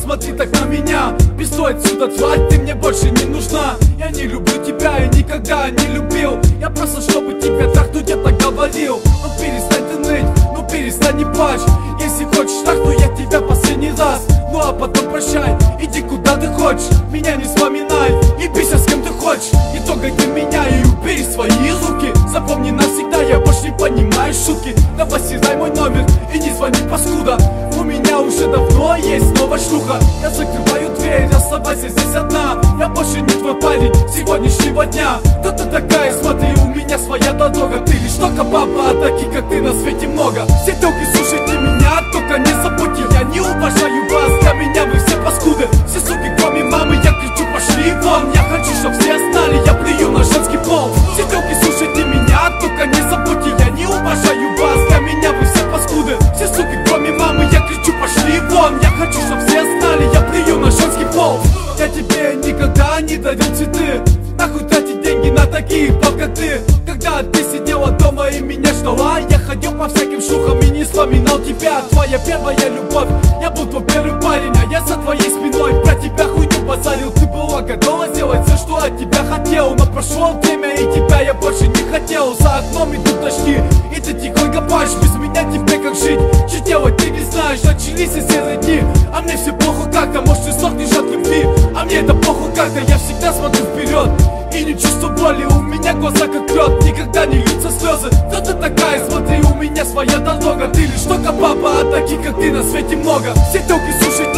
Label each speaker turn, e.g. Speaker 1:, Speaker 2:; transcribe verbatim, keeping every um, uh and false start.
Speaker 1: смотри так на меня. Пистой отсюда, тварь, ты мне больше не нужна. Я не люблю тебя и никогда не любил. Я просто, чтобы тебя трахнуть, это говорил. Ну перестань ты ныть, ну перестань не плачь. Если хочешь трахну я тебя последний раз. Ну а потом прощай, иди куда ты хочешь. Меня не вспоминай и бейся с кем ты хочешь. Не трогай ты меня и убери свои руки. Запомни навсегда, я больше не понимаю шутки. Давай съездай мой номер и не звони, паскуда. У меня уже давно есть новая шлюха. Я закрываю дверь, оставайся здесь одна. Я больше не твой парень сегодняшнего дня. Да ты такая, смотри, у меня своя дорога. Ты лишь только баба, а таких как ты на свете много. Все телки, слушайте меня, только не забудьте. Я не уважаю вас, для меня вы все паскуды. Все суки, кроме мамы, я кричу, пошли вон. Я хочу, чтоб все знали, я плюю на женский пол. Все телки, слушайте меня, только не забудьте. Я не уважаю вас, для меня вы все паскуды. Все суки, кроме мамы, я кричу, пошли вон. Я хочу, чтоб все знали, я плюю на женский пол. Я тебе никогда не дарил цветы. Нахуй тратить деньги на таких баб, как ты. Когда ты сидела дома и меня ждала, я ходил по всяким шлюхам и не вспоминал тебя. Твоя первая любовь, я был твой первый парень. А я за твоей спиной про тебя хуйню базарил. Ты была готова сделать все, что от тебя хотел. Но прошло время и тебя я больше не хотел. За окном идут дожди и ты тихонько плачешь. Без меня тебе как жить, что делать ты не знаешь. Начались и серые дни, а мне все плохо как-то. Может ты сохнешь от любви, а мне это похуй как-то. Я всегда смотрю вперед и не чувствую боли. У меня глаза как лед, никогда не льются слезы. Кто ты такая, смотри, у меня своя дорога. Ты лишь только баба, а таких как ты на свете много. Все телки, слушай